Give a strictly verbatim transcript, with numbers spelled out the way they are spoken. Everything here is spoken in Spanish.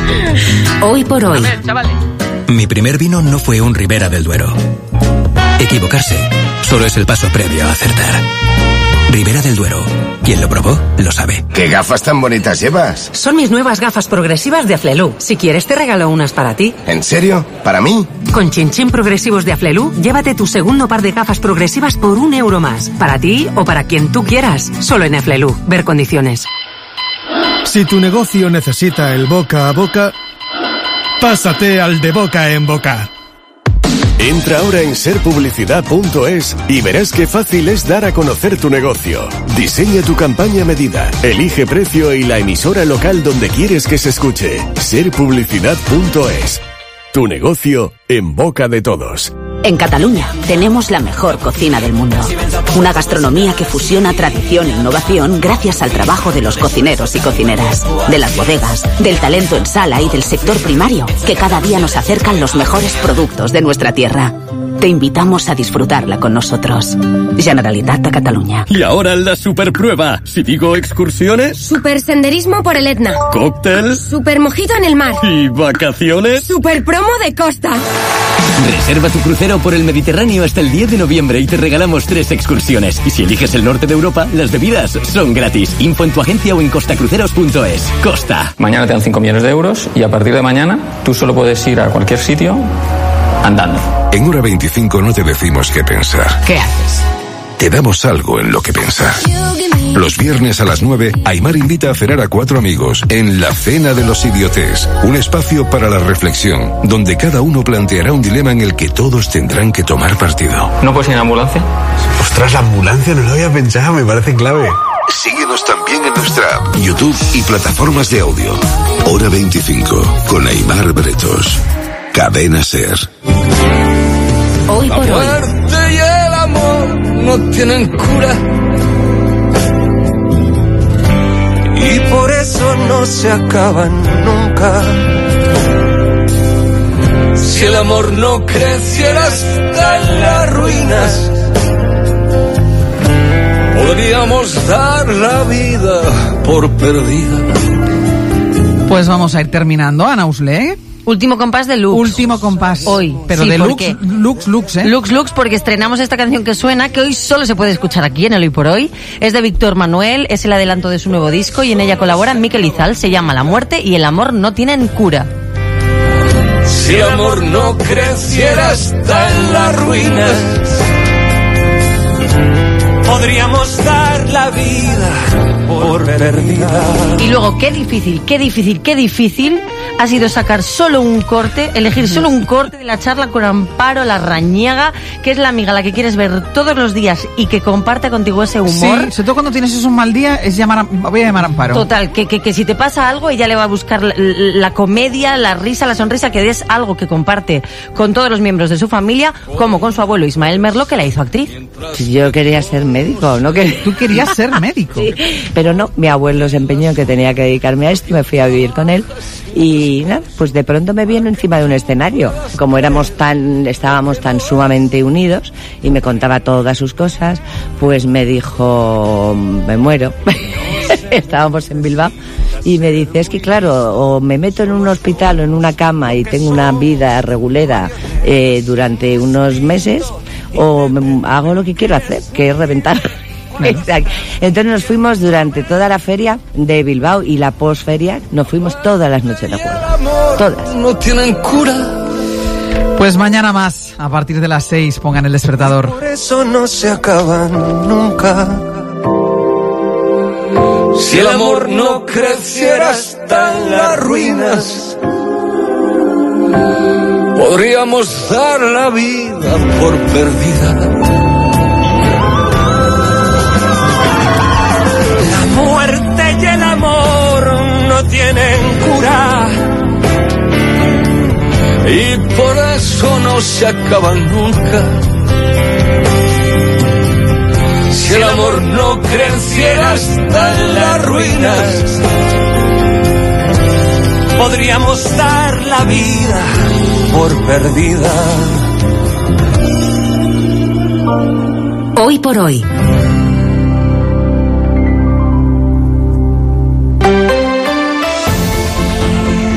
Hoy por hoy. A ver, chavales. Mi primer vino no fue un Ribera del Duero. Equivocarse solo es el paso previo a acertar. Ribera del Duero. Quien lo probó, lo sabe. ¿Qué gafas tan bonitas llevas? Son mis nuevas gafas progresivas de Aflelu. Si quieres te regalo unas para ti. ¿En serio? ¿Para mí? Con Chinchín Progresivos de Aflelu, llévate tu segundo par de gafas progresivas por un euro más. Para ti o para quien tú quieras. Solo en Aflelu. Ver condiciones. Si tu negocio necesita el boca a boca, pásate al de boca en boca. Entra ahora en ser publicidad punto es y verás qué fácil es dar a conocer tu negocio. Diseña tu campaña a medida, elige precio y la emisora local donde quieres que se escuche. ser publicidad punto es. Tu negocio en boca de todos. En Cataluña tenemos la mejor cocina del mundo. Una gastronomía que fusiona tradición e innovación gracias al trabajo de los cocineros y cocineras, de las bodegas, del talento en sala y del sector primario, que cada día nos acercan los mejores productos de nuestra tierra. Te invitamos a disfrutarla con nosotros. Generalitat de Cataluña. Y ahora la superprueba. Si digo excursiones... Super senderismo por el Etna. Cóctel. Super mojito en el mar. Y vacaciones. Super promo de costa. Reserva tu crucero por el Mediterráneo hasta el diez de noviembre y te regalamos tres excursiones. Y si eliges el norte de Europa, las bebidas son gratis. Info en tu agencia o en costacruceros punto es. Costa. Mañana te dan cinco millones de euros y a partir de mañana tú solo puedes ir a cualquier sitio andando. En Hora veinticinco no te decimos qué pensar. ¿Qué haces? Te damos algo en lo que pensar. Los viernes a las nueve, Aimar invita a cenar a cuatro amigos en La Cena de los Idiotes, un espacio para la reflexión, donde cada uno planteará un dilema en el que todos tendrán que tomar partido. ¿No puedes ir en ambulancia? Ostras, la ambulancia no lo había pensado, me parece clave. Síguenos también en nuestra app, YouTube y plataformas de audio. Hora veinticinco, con Aimar Bretos. Cadena Ser. Hoy por hoy. La muerte y el amor no tienen cura. Y por eso no se acaban nunca. Si el amor no creciera hasta en las ruinas, podríamos dar la vida por perdida. Pues vamos a ir terminando, Ana Usle. Último compás de Lux. Último compás. Hoy. Pero sí, de porque... Lux, Lux, Lux, ¿eh? Lux, Lux, porque estrenamos esta canción que suena, que hoy solo se puede escuchar aquí en el Hoy por Hoy. Es de Víctor Manuel, es el adelanto de su nuevo disco y en ella colaboran Mikel Izal, se llama La muerte y el amor no tienen cura. Si el amor no creciera hasta en las ruinas, podríamos dar la vida por perdida. Y luego, qué difícil, qué difícil, qué difícil ha sido sacar solo un corte, elegir solo un corte de la charla con Amparo Larrañaga, que es la amiga a la que quieres ver todos los días y que comparte contigo ese humor. Sí, sobre todo cuando tienes eso un mal día, es llamar a, voy a llamar a Amparo. Total, que, que, que si te pasa algo, ella le va a buscar la, la comedia, la risa, la sonrisa, que es algo que comparte con todos los miembros de su familia, como con su abuelo Ismael Merlo, que la hizo actriz. Yo quería ser médico, ¿no? Que... Tú querías ser médico. Sí, pero no, mi abuelo se empeñó en que tenía que dedicarme a esto y me fui a vivir con él. Y nada, pues de pronto me vino encima de un escenario. Como éramos tan, estábamos tan sumamente unidos y me contaba todas sus cosas, pues me dijo, me muero. Estábamos en Bilbao y me dice, es que claro, o me meto en un hospital o en una cama y tengo una vida regulera eh, durante unos meses, o me, hago lo que quiero hacer, que es reventar. Exacto. Entonces nos fuimos durante toda la feria de Bilbao y la posferia, nos fuimos todas las noches de acuerdo. Todas. No tienen cura. Pues mañana más, a partir de las seis, pongan el despertador. Por eso no se acaban nunca. Si el amor no creciera hasta en las ruinas, podríamos dar la vida por perdida. La muerte y el amor no tienen cura, y por eso no se acaban nunca. Si el amor no creciera hasta en las ruinas, podríamos dar la vida por perdida. Hoy por hoy.